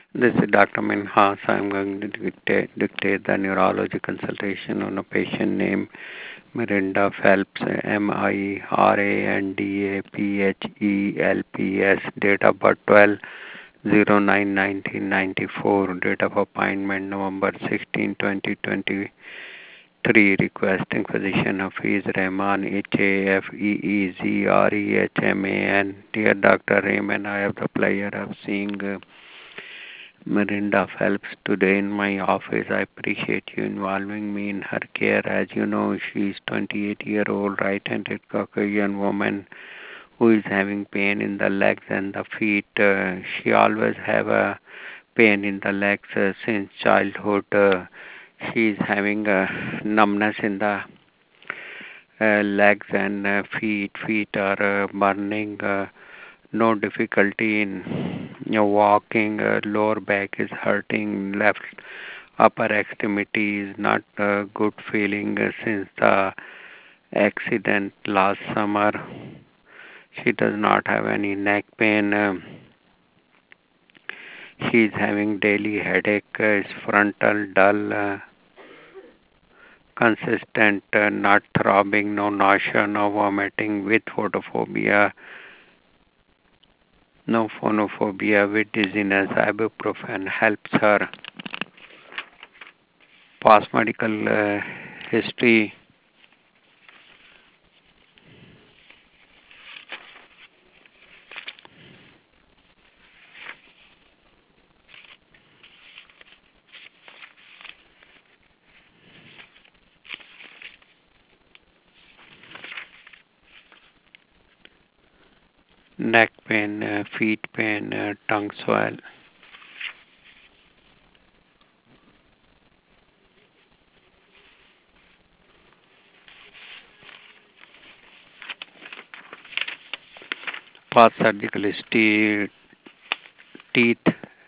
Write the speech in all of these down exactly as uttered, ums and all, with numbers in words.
This is Doctor Minhas. I'm going to dictate, dictate the neurology consultation on a patient named Mirinda Phelps, M I R A N D A P H E L P S, date of birth twelve oh nine nineteen ninety-four, date of appointment November sixteenth twenty twenty-three, requesting physician Hafiz Rahman, H A F E E Z R E H M A N. Dear Doctor Rahman, I have the pleasure of seeing uh, Mirinda Phelps today in my office. I appreciate you involving me in her care. As you know, she is twenty-eight year old right-handed Caucasian woman who is having pain in the legs and the feet. Uh, she always have a pain in the legs uh, since childhood. Uh, she is having a numbness in the uh, legs and uh, feet. Feet are uh, burning. Uh, no difficulty in you know, walking. Uh, lower back is hurting. Left upper extremity is not a good feeling uh, since the accident last summer. She does not have any neck pain. Um, she is having daily headache. Uh, is frontal dull, uh, consistent, uh, not throbbing, no nausea, no vomiting, with photophobia, no phonophobia, with dizziness. Ibuprofen helps her. Past medical uh, history. Neck pain, uh, feet pain, uh, tongue swell. Past surgical history, teeth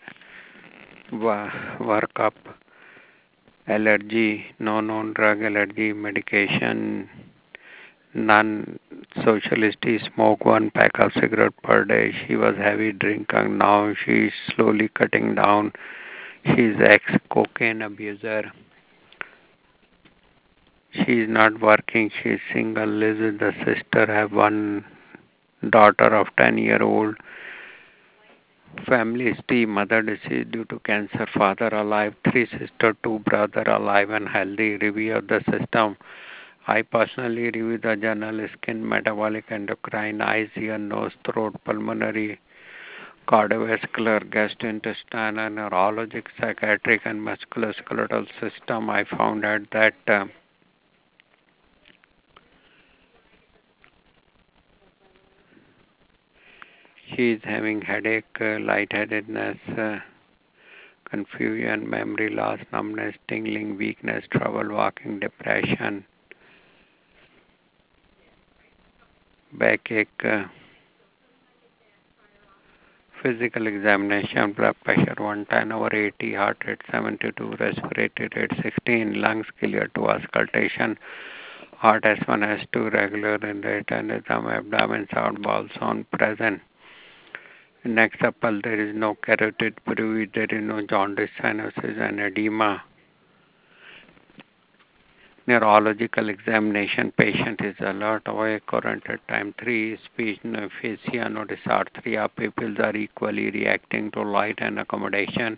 workup, allergy, no known drug allergy, medication, none. Social history, smoke one pack of cigarette per day. She was heavy drinker. Now she is slowly cutting down. She is ex-cocaine abuser. She is not working. She is single. Lives with the sister. Have one daughter of ten year old. Family history, mother deceased due to cancer, father alive, three sisters, two brother alive and healthy. Review of the system. I personally review the journal skin, metabolic, endocrine, eyes, ear, nose, throat, pulmonary, cardiovascular, gastrointestinal, neurologic, psychiatric, and musculoskeletal system. I found out that uh, she is having headache, uh, lightheadedness, uh, confusion, memory loss, numbness, tingling, weakness, trouble walking, depression, backache, uh, physical examination, blood pressure one ten over eighty, heart rate seventy-two, respiratory rate sixteen, lungs clear to auscultation, heart S one, S two, regular in rate and rhythm, abdomen sound, bowel sound present. Next up, there is no carotid fluid, there is no jaundice, cyanosis, and edema. Neurological examination, patient is alert, awake, current at time three, speech, no aphasia, no dysarthria, pupils are equally reacting to light and accommodation.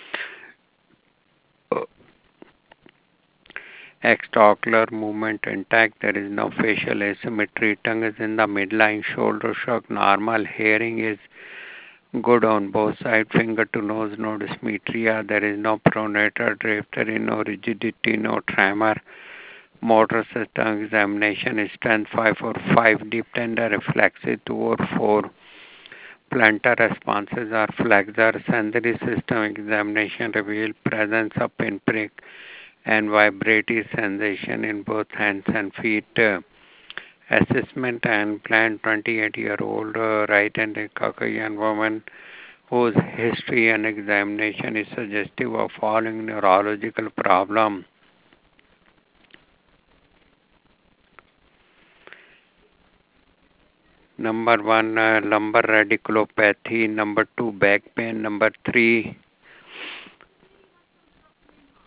Extraocular movement intact, there is no facial asymmetry, tongue is in the midline, shoulder shrug normal, hearing is good on both sides, finger to nose, no dysmetria, there is no pronator drift, there is no rigidity, no tremor. Motor system examination is strength five or five, deep tender reflexive two or four. Plantar responses are flexor. Sensory system examination revealed presence of pinprick and vibrative sensation in both hands and feet. Uh, assessment and plan twenty-eight year old uh, right-handed Caucasian woman whose history and examination is suggestive of following neurological problem. Number one, uh, lumbar radiculopathy. Number two, back pain. Number three,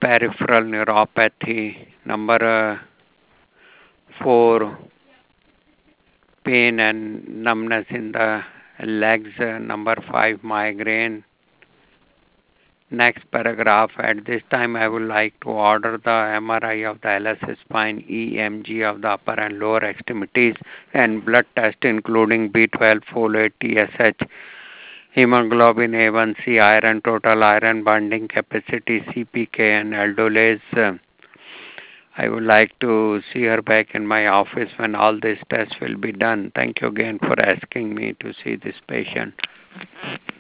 peripheral neuropathy. Number uh, four, pain and numbness in the legs. Uh, number five, migraine. Next paragraph. At this time, I would like to order the M R I of the L S spine, E M G of the upper and lower extremities, and blood test including B twelve, folate, T S H, hemoglobin A one C, iron, total iron binding capacity, C P K, and aldolase. I would like to see her back in my office when all these tests will be done. Thank you again for asking me to see this patient.